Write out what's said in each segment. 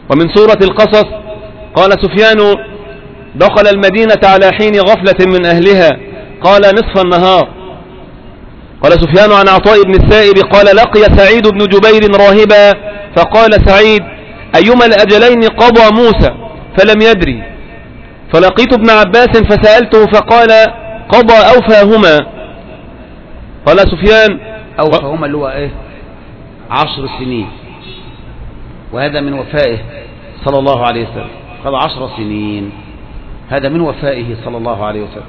ومن سورة القصص قال سفيان: دخل المدينة على حين غفلة من أهلها، قال: نصف النهار. قال سفيان عن عطاء بن السائب قال: لقي سعيد بن جبير راهبا، فقال سعيد: أيما الأجلين قضى موسى؟ فلم يدري. فلقيت ابن عباس فسألته فقال: قضى أوفاهما. قال سفيان: أوفاهما اللي هو إيه؟ 10 سنين، وهذا من وفائه صلى الله عليه وسلم، قضى 10 سنين، هذا من وفائه صلى الله عليه وسلم.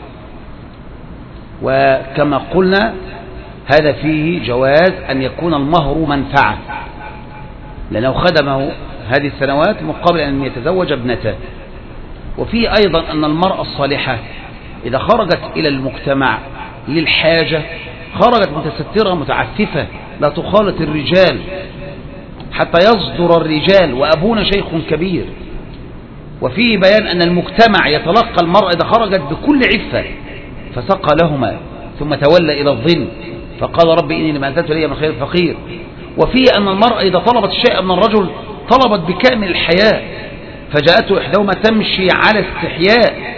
وكما قلنا هذا فيه جواز أن يكون المهر منفعة، لأنه خدمه هذه السنوات مقابل أن يتزوج ابنته. وفيه أيضا أن المرأة الصالحة إذا خرجت إلى المجتمع للحاجة خرجت متسترة متعففة، لا تخالط الرجال حتى يصدر الرجال وأبونا شيخ كبير. وفيه بيان أن المجتمع يتلقى المرأة إذا خرجت بكل عفة، فسقى لهما ثم تولى إلى الظل فقال: ربي إني لما أنزلت لي من خير فقير. وفيه أن المرأة إذا طلبت شيئا من الرجل طلبت بكامل الحياء، فجاءته إحداهما تمشي على استحياء.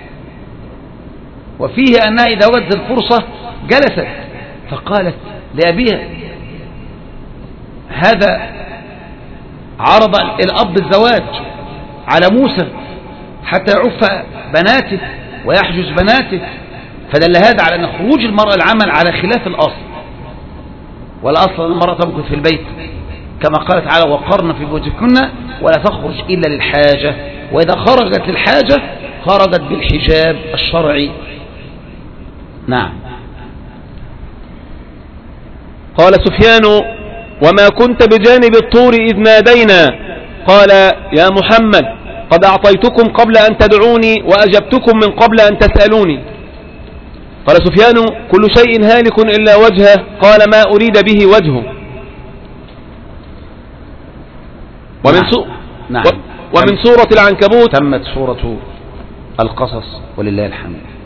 وفيه أنها إذا وجدت الفرصة جلست فقالت لأبيها: هذا عرض الأب الزواج على موسى حتى يعف بناته ويحجز بناته، فدل هذا على أن خروج المرأة العمل على خلاف الأصل، والأصل أن المرأة تمكث في البيت كما قال تعالى: وقرن في بيوتكن ولا تخرج إلا للحاجة. وإذا خرجت للحاجة خرجت بالحجاب الشرعي. نعم. قال سفيان: وما كنت بجانب الطور إذ نادينا؟ قال: يا محمد قد أعطيتكم قبل أن تدعوني وأجبتكم من قبل أن تسألوني. قال سفيان: كل شيء هالك إلا وجهه. قال: ما أريد به وجهه. نعم. ومن سورة العنكبوت. تمت سورة القصص ولله الحمد.